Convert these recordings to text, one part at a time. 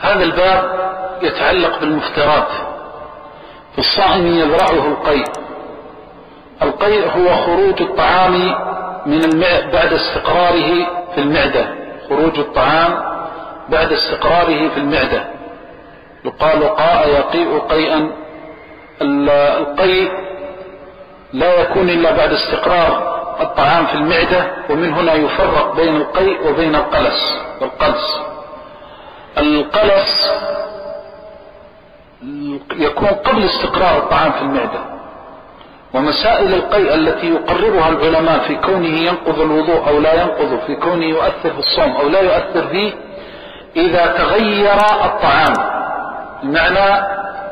هذا الباب يتعلق بالمفترات. فالصائم يذرعه القيء. القيء هو خروج الطعام من بعد استقراره في المعدة، خروج الطعام بعد استقراره في المعدة. يقال قاء يقيء قيئا. القيء لا يكون إلا بعد استقرار الطعام في المعدة، ومن هنا يفرق بين القيء وبين القلس والقلس. القلس يكون قبل استقرار الطعام في المعدة. ومسائل القيء التي يقررها العلماء في كونه ينقض الوضوء أو لا ينقض، في كونه يؤثر في الصوم أو لا يؤثر فيه، إذا تغير الطعام، بمعنى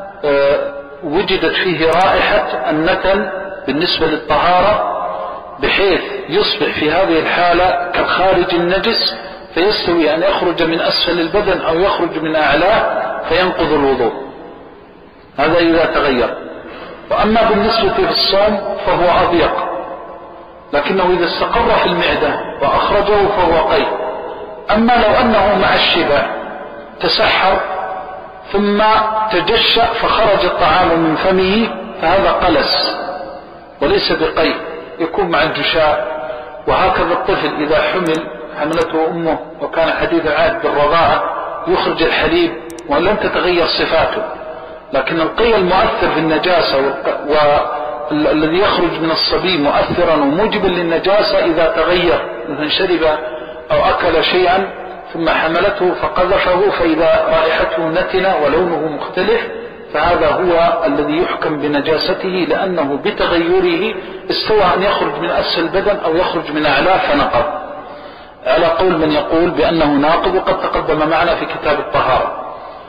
وجدت فيه رائحة النتن بالنسبة للطهارة، بحيث يصبح في هذه الحالة كالخارج النجس، فيستوي أن يخرج من أسفل البدن أو يخرج من أعلاه فينقض الوضوء. هذا إذا تغير. وأما بالنسبة في الصوم فهو أضيق، لكنه إذا استقر في المعدة وأخرجه فهو قيء. أما لو أنه مع الشبع تسحر ثم تجشأ فخرج الطعام من فمه فهذا قلس وليس بقيء، يكون مع الجشاء. وهكذا الطفل إذا حملته أمه وكان حديث العهد بالرضاعة يخرج الحليب ولم تتغير صفاته، لكن القيء المؤثر في النجاسة والذي يخرج من الصبي مؤثرا وموجبا للنجاسة إذا تغير، مثلا شرب أو أكل شيئا ثم حملته فقذفه فإذا رائحته نتنة ولونه مختلف، فهذا هو الذي يحكم بنجاسته، لأنه بتغيره استوى أن يخرج من أسفل البدن أو يخرج من أعلاه فنقض، على قول من يقول بأنه ناقض، وقد تقدم معنا في كتاب الطهارة.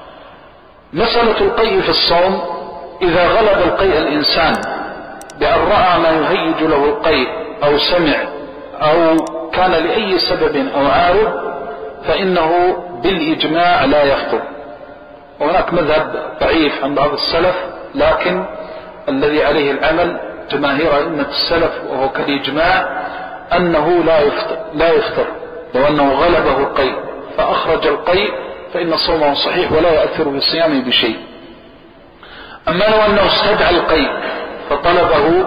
مسألة القيء في الصوم، إذا غلب القيء الإنسان بأن رأى ما يهيج له القيء أو سمع أو كان لأي سبب أو عارض، فإنه بالإجماع لا يفطر. وهناك مذهب ضعيف عن بعض السلف، لكن الذي عليه العمل جماهير أئمة السلف وهو كالإجماع أنه لا يفطر لو أنه غلبه القيء فأخرج القيء، فإن صومه صحيح ولا يؤثر بصيامه بشيء. أما لو أنه استدعى القيء فطلبه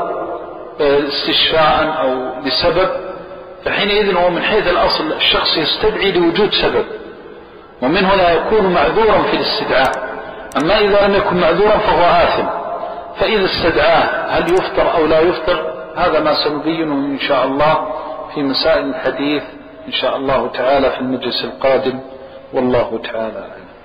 استشفاء أو لسبب، فحينئذ هو من حيث الأصل الشخص يستدعي لوجود سبب، ومن هنا يكون معذورا في الاستدعاء. أما إذا لم يكن معذورا فهو آثم. فإذا استدعاه هل يفطر أو لا يفطر، هذا ما سنبينه إن شاء الله في مسائل الحديث إن شاء الله تعالى في المجلس القادم، والله تعالى أعلم.